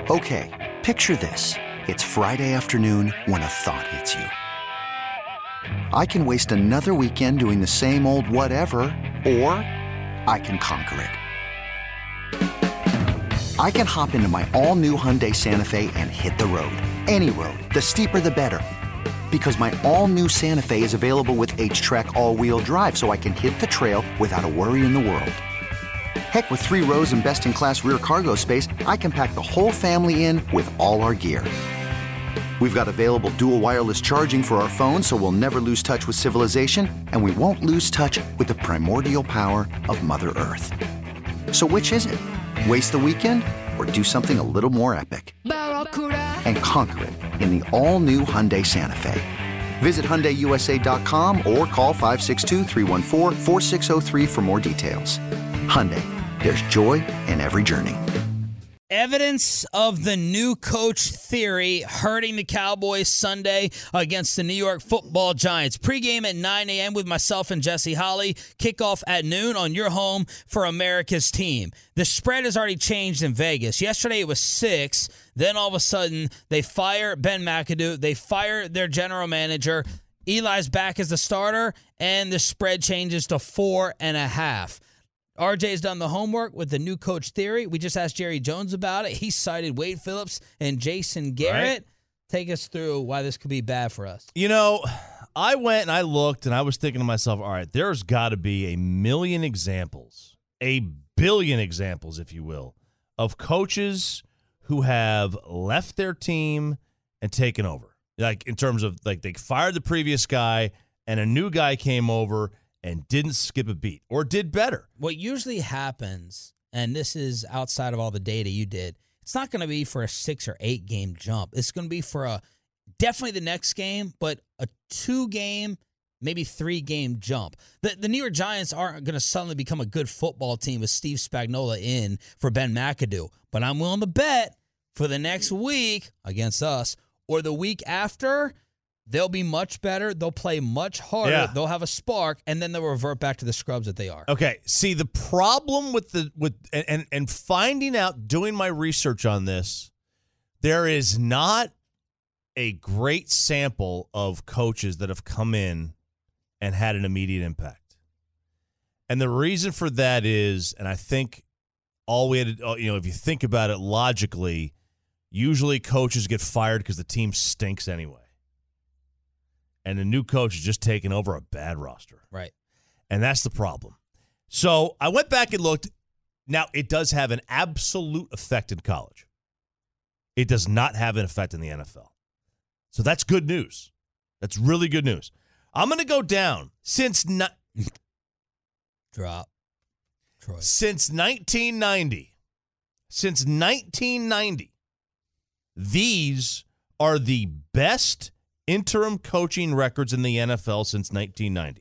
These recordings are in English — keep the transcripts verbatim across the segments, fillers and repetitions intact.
Okay, picture this. It's Friday afternoon when a thought hits you. I can waste another weekend doing the same old whatever, or I can conquer it. I can hop into my all-new Hyundai Santa Fe and hit the road. Any road. The steeper, the better. Because my all-new Santa Fe is available with H-Track all-wheel drive, so I can hit the trail without a worry in the world. Heck, with three rows and best-in-class rear cargo space, I can pack the whole family in with all our gear. We've got available dual wireless charging for our phones, so we'll never lose touch with civilization, and we won't lose touch with the primordial power of Mother Earth. So which is it? Waste the weekend or do something a little more epic? And conquer it in the all-new Hyundai Santa Fe. Visit Hyundai U S A dot com or call five six two, three one four, four six zero three for more details. Hyundai, there's joy in every journey. Evidence of the new coach theory hurting the Cowboys Sunday against the New York Football Giants. Pregame at nine a.m. with myself and Jesse Holly. Kickoff at noon on your home for America's team. The spread has already changed in Vegas. Yesterday it was six. Then all of a sudden they fire Ben McAdoo. They fire their general manager. Eli's back as the starter, and the spread changes to four and a half. R J's done the homework with the new coach theory. We just asked Jerry Jones about it. He cited Wade Phillips and Jason Garrett. Right. Take us through why this could be bad for us. You know, I went and I looked, and I was thinking to myself, all right, there's got to be a million examples, a billion examples, if you will, of coaches who have left their team and taken over. Like, in terms of, like, they fired the previous guy, and a new guy came over and didn't skip a beat, or did better. What usually happens, and this is outside of all the data you did, it's not going to be for a six or eight game jump. It's going to be for a definitely the next game, but a two game, maybe three game jump. The, the New York Giants aren't going to suddenly become a good football team with Steve Spagnuolo in for Ben McAdoo. But I'm willing to bet for the next week against us or the week after, they'll be much better. They'll play much harder. Yeah. They'll have a spark, and then they'll revert back to the scrubs that they are. Okay. See, the problem with the with and and, and finding out, doing my research on this, there is not a great sample of coaches that have come in and had an immediate impact. And the reason for that is, and I think all we had to, you know, if you think about it logically, usually coaches get fired because the team stinks anyway. And the new coach is just taking over a bad roster. Right. And that's the problem. So I went back and looked. Now, it does have an absolute effect in college. It does not have an effect in the N F L. So that's good news. That's really good news. I'm going to go down. Since ni- Drop. Troy. Since nineteen ninety. Since nineteen ninety. These are the best interim coaching records in the N F L since nineteen ninety.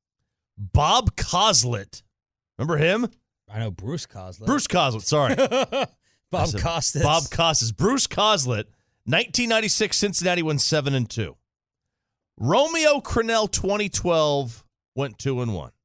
Bob Coslet. Remember him? I know Bruce Coslet. Bruce Coslet, sorry. Bob Costas. Bob Costas. Bruce Coslet, nineteen ninety-six, Cincinnati went seven and two. Romeo Crennel, twenty twelve, went two and one.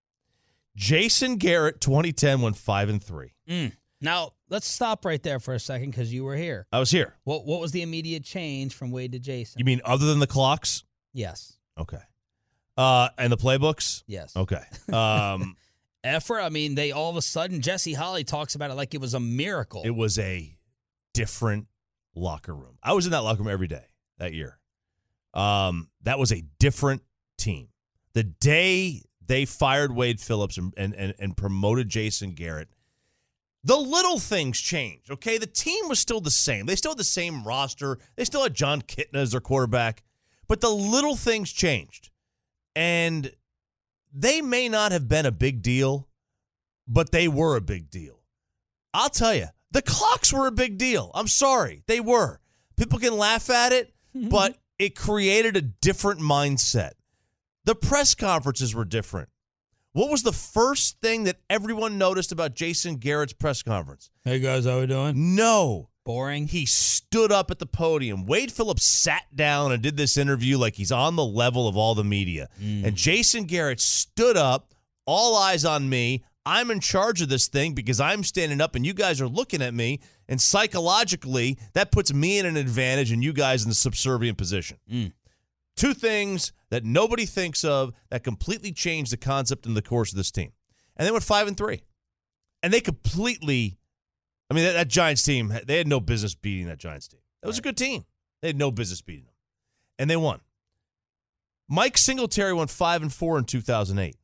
Jason Garrett, twenty ten, went five and three. Mm. Now, let's stop right there for a second because you were here. I was here. What What was the immediate change from Wade to Jason? You mean other than the clocks? Yes. Okay. Uh, and the playbooks? Yes. Okay. Um, Effort, I mean, they all of a sudden, Jesse Holly talks about it like it was a miracle. It was a different locker room. I was in that locker room every day that year. Um, that was a different team. The day they fired Wade Phillips and, and, and, and promoted Jason Garrett, the little things changed, okay? The team was still the same. They still had the same roster. They still had John Kitna as their quarterback. But the little things changed. And they may not have been a big deal, but they were a big deal. I'll tell you, the clocks were a big deal. I'm sorry. They were. People can laugh at it, but it created a different mindset. The press conferences were different. What was the first thing that everyone noticed about Jason Garrett's press conference? Hey, guys, how we doing? No. Boring. He stood up at the podium. Wade Phillips sat down and did this interview like he's on the level of all the media. Mm. And Jason Garrett stood up, all eyes on me. I'm in charge of this thing because I'm standing up and you guys are looking at me, and psychologically, that puts me in an advantage and you guys in the subservient position. Mm. Two things that nobody thinks of that completely changed the concept in the course of this team. And they went five and three. And they completely, I mean, that, that Giants team, they had no business beating that Giants team. That was right. a good team. They had no business beating them. And they won. Mike Singletary went five and four in two thousand eight.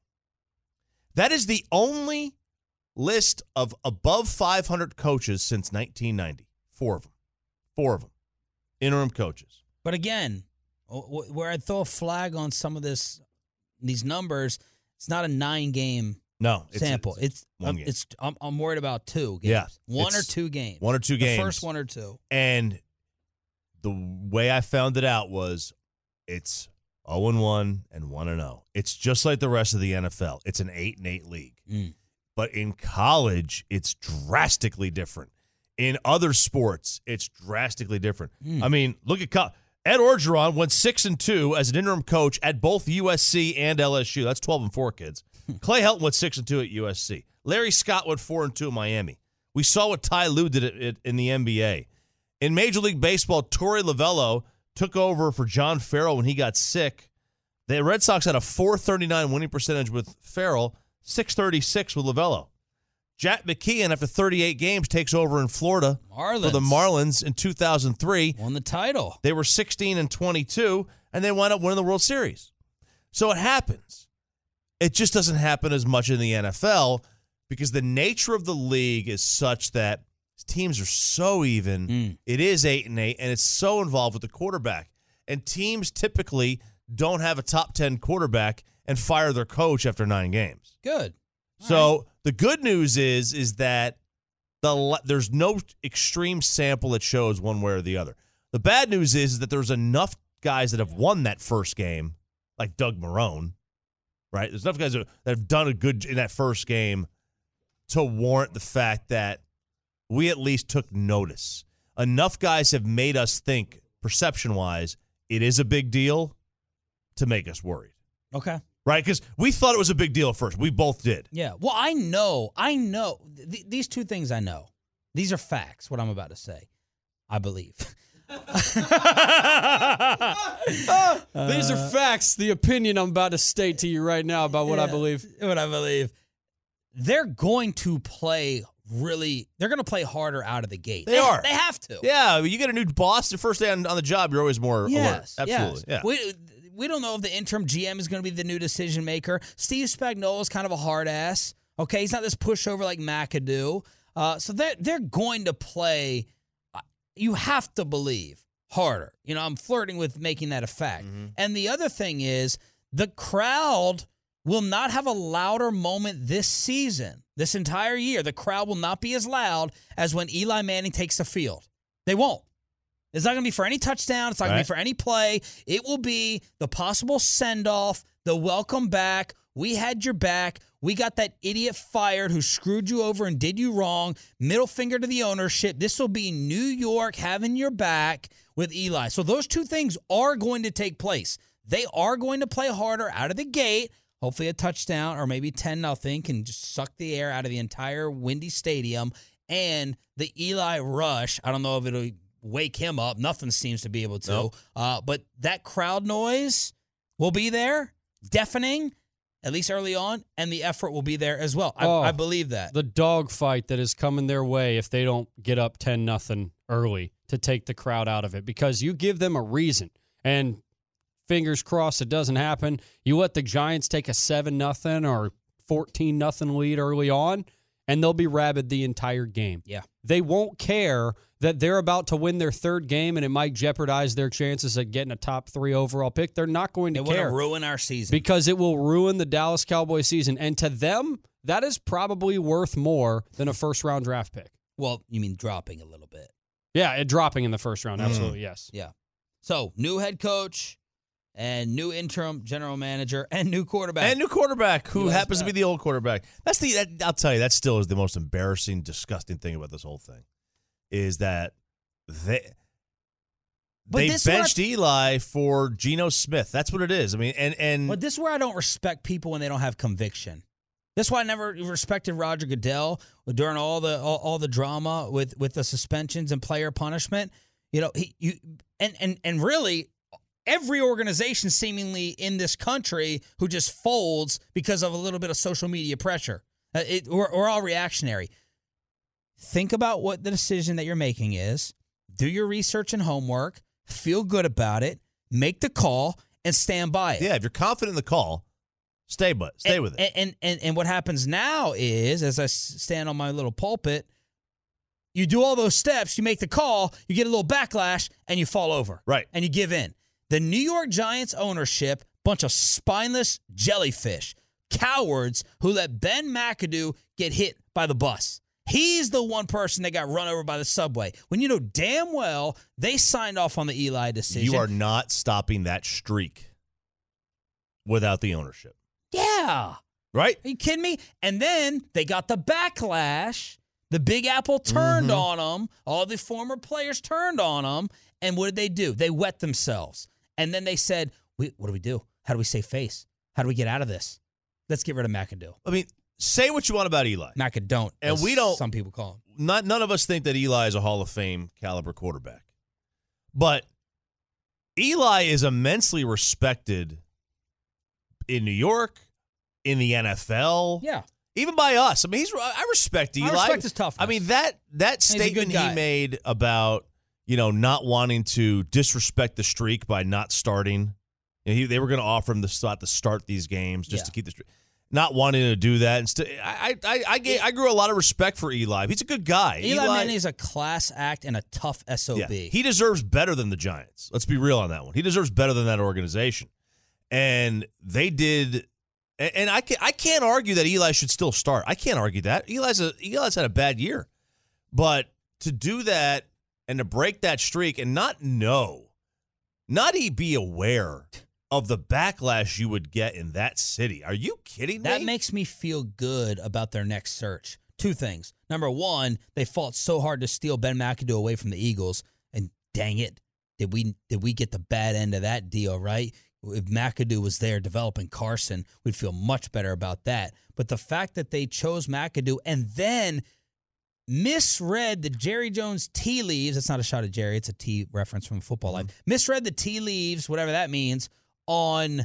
That is the only list of above five hundred coaches since nineteen ninety. Four of them. Four of them. Interim coaches. But again, where I throw a flag on some of this, these numbers, it's not a nine-game no, it's, sample. It's, it's, one I'm, game. it's I'm, I'm worried about two games. Yeah, one or two games. One or two games. The first one or two. And the way I found it out was it's oh and one and one and oh. It's just like the rest of the N F L. It's an eight and eight league. Mm. But in college, it's drastically different. In other sports, it's drastically different. Mm. I mean, look at co- Ed Orgeron went six and two as an interim coach at both U S C and L S U. That's twelve and four, kids. Clay Helton went six and two at U S C. Larry Scott went four and two at Miami. We saw what Ty Lue did it, it, in the N B A. In Major League Baseball, Torey Lovullo took over for John Farrell when he got sick. The Red Sox had a four thirty-nine winning percentage with Farrell, six thirty-six with Lovullo. Jack McKeon, after thirty-eight games, takes over in Florida Marlins. for the Marlins in two thousand three. Won the title. They were sixteen and twenty-two, and they wound up winning the World Series. So it happens. It just doesn't happen as much in the N F L because the nature of the league is such that teams are so even. Mm. It is eight and eight, and it's so involved with the quarterback. And teams typically don't have a top ten quarterback and fire their coach after nine games. Good. All so right. The good news is is that the there's no extreme sample that shows one way or the other. The bad news is, is that there's enough guys that have won that first game, like Doug Marrone, right? There's enough guys that have done a good in that first game to warrant the fact that we at least took notice. Enough guys have made us think, perception-wise, it is a big deal to make us worried. Okay. Right? Because we thought it was a big deal at first. We both did. Yeah. Well, I know. I know. Th- these two things I know. These are facts, what I'm about to say. I believe. uh, these are facts. The opinion I'm about to state to you right now about what yeah, I believe. What I believe. They're going to play really, they're going to play harder out of the gate. They are. They have to. Yeah. You get a new boss the first day on, on the job, you're always more yes, alert. Absolutely. Yes. Yeah. We, we don't know if the interim G M is going to be the new decision maker. Steve Spagnuolo is kind of a hard ass. Okay. He's not this pushover like McAdoo. Uh, so they're, they're going to play, you have to believe, harder. You know, I'm flirting with making that a fact. Mm-hmm. And the other thing is the crowd will not have a louder moment this season, this entire year. The crowd will not be as loud as when Eli Manning takes the field. They won't. It's not going to be for any touchdown. It's not going to be for any play. It will be the possible send-off, the welcome back. We had your back. We got that idiot fired who screwed you over and did you wrong. Middle finger to the ownership. This will be New York having your back with Eli. So those two things are going to take place. They are going to play harder out of the gate. Hopefully a touchdown or maybe ten nothing can just suck the air out of the entire windy stadium. And the Eli rush, I don't know if it'll wake him up. Nothing seems to be able to. Nope. Uh, but that crowd noise will be there, deafening, at least early on, and the effort will be there as well. I, oh, I believe that. The dogfight that is coming their way if they don't get up ten nothing early to take the crowd out of it, because you give them a reason. And fingers crossed it doesn't happen. You let the Giants take a seven nothing or fourteen nothing lead early on, and they'll be rabid the entire game. Yeah. They won't care that they're about to win their third game and it might jeopardize their chances at getting a top three overall pick. They're not going to It care. It will ruin our season. Because it will ruin the Dallas Cowboys season. And to them, that is probably worth more than a first-round draft pick. Well, you mean dropping a little bit. Yeah, it dropping in the first round. Absolutely, mm. yes. Yeah. So, new head coach and new interim general manager and new quarterback. And new quarterback who U S happens back. to be the old quarterback. That's the that, I'll tell you, that still is the most embarrassing, disgusting thing about this whole thing is that they But they this is what benched I- Eli for Geno Smith. That's what it is. I mean, and and But this is where I don't respect people when they don't have conviction. That's why I never respected Roger Goodell during all the all, all the drama with, with the suspensions and player punishment. You know, he you and, and and really every organization seemingly in this country who just folds because of a little bit of social media pressure. Uh, it, we're, we're all reactionary. Think about what the decision that you're making is. Do your research and homework. Feel good about it. Make the call and stand by it. Yeah, if you're confident in the call, stay but stay and, with it. And, and and what happens now is, as I stand on my little pulpit, you do all those steps, you make the call, you get a little backlash, and you fall over. Right. And you give in. The New York Giants ownership, bunch of spineless jellyfish, cowards who let Ben McAdoo get hit by the bus. He's the one person that got run over by the subway. When you know damn well they signed off on the Eli decision. You are not stopping that streak without the ownership. Yeah. Right? Are you kidding me? And then they got the backlash. The Big Apple turned Mm-hmm. on them. All the former players turned on them. And what did they do? They wet themselves. And then they said, we, what do we do? How do we save face? How do we get out of this? Let's get rid of McAdoo. I mean, say what you want about Eli. McAdoo, And as we don't- some people call him. Not none of us think that Eli is a Hall of Fame caliber quarterback. But Eli is immensely respected in New York, in the N F L. Yeah. Even by us. I mean, he's I respect Eli. I respect his toughness. I mean, that that He's a good statement guy. he made about, you know, not wanting to disrespect the streak by not starting. You know, he, they were going to offer him the spot to start these games just Yeah. to keep the streak. Not wanting to do that. Instead, I I I, gave, I grew a lot of respect for Eli. He's a good guy. Eli, Manning is a class act and a tough S O B. Yeah, he deserves better than the Giants. Let's be real on that one. He deserves better than that organization. And they did, and, and I can I can't argue that Eli should still start. I can't argue that. Eli's a Eli's had a bad year, but to do that and to break that streak and not know, not even be aware of the backlash you would get in that city. Are you kidding me? That makes me feel good about their next search. Two things. Number one, they fought so hard to steal Ben McAdoo away from the Eagles, and dang it, did we did we get the bad end of that deal, right? If McAdoo was there developing Carson, we'd feel much better about that. But the fact that they chose McAdoo and then misread the Jerry Jones tea leaves, it's not a shot at Jerry, it's a tea reference from Football Life, mm-hmm. misread the tea leaves, whatever that means, on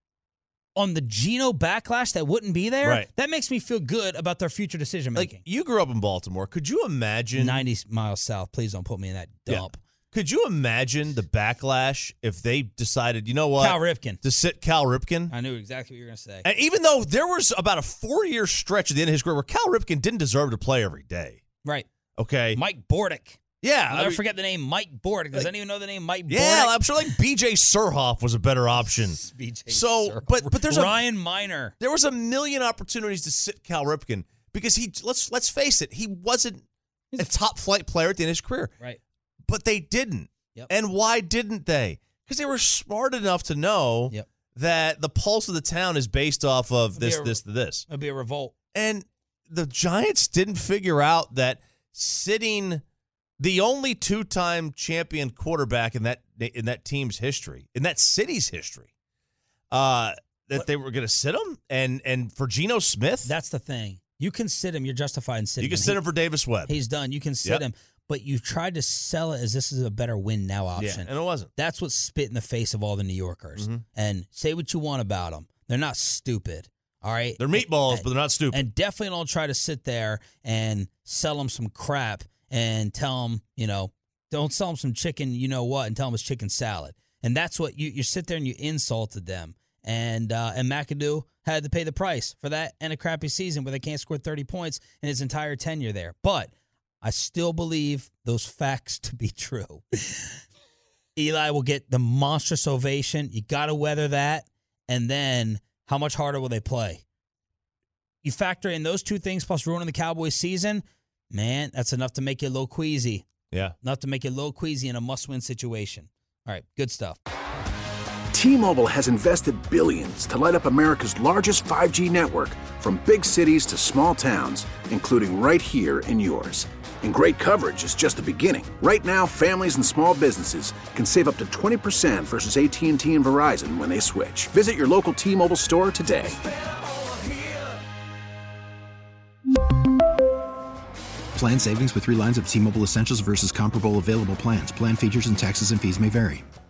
on the Geno backlash that wouldn't be there, right. That makes me feel good about their future decision making. Like, you grew up in Baltimore. Could you imagine ninety miles south. Please don't put me in that dump. Yeah. Could you imagine the backlash if they decided, you know what? Cal Ripken. To sit Cal Ripken? I knew exactly what you were going to say. And even though there was about a four-year stretch at the end of his career where Cal Ripken didn't deserve to play every day. Right. Okay. Mike Bordick. Yeah. I'll I never mean, forget the name Mike Bordick. Does like, anyone know the name Mike Bordick? Yeah, I'm sure like B J Surhoff was a better option. B J so, Surhoff. but but there's Ryan a, Miner. There was a million opportunities to sit Cal Ripken because he let's let's face it, he wasn't a top flight player at the end of his career. Right. But they didn't. Yep. And why didn't they? Because they were smart enough to know yep. that the pulse of the town is based off of It'd this, a, this, this. It'd be a revolt. And the Giants didn't figure out that sitting the only two-time champion quarterback in that in that team's history, in that city's history, uh, that what? they were going to sit him. And and for Geno Smith, that's the thing. You can sit him. You're justified in sitting him. You can sit him for Davis Webb. He's done. You can sit yep. him. But you tried to sell it as this is a better win now option. Yeah, and it wasn't. That's what spit in the face of all the New Yorkers. Mm-hmm. And say what you want about them. They're not stupid. All right? They're meatballs, and, but they're not stupid. And definitely don't try to sit there and sell them some crap and tell them, you know, don't sell them some chicken, you know what, and tell them it's chicken salad. And that's what you, you sit there and you insulted them. And uh, and McAdoo had to pay the price for that and a crappy season where they can't score thirty points in his entire tenure there. But I still believe those facts to be true. Eli will get the monstrous ovation. You got to weather that. And then how much harder will they play? You factor in those two things plus ruining the Cowboys season, man, that's enough to make you a little queasy. Yeah. Enough to make you a little queasy in a must-win situation. All right, good stuff. T-Mobile has invested billions to light up America's largest five G network, from big cities to small towns, including right here in yours. And great coverage is just the beginning. Right now, families and small businesses can save up to twenty percent versus A T and T and Verizon when they switch. Visit your local T-Mobile store today. Plan savings with three lines of T-Mobile Essentials versus comparable available plans. Plan features and taxes and fees may vary.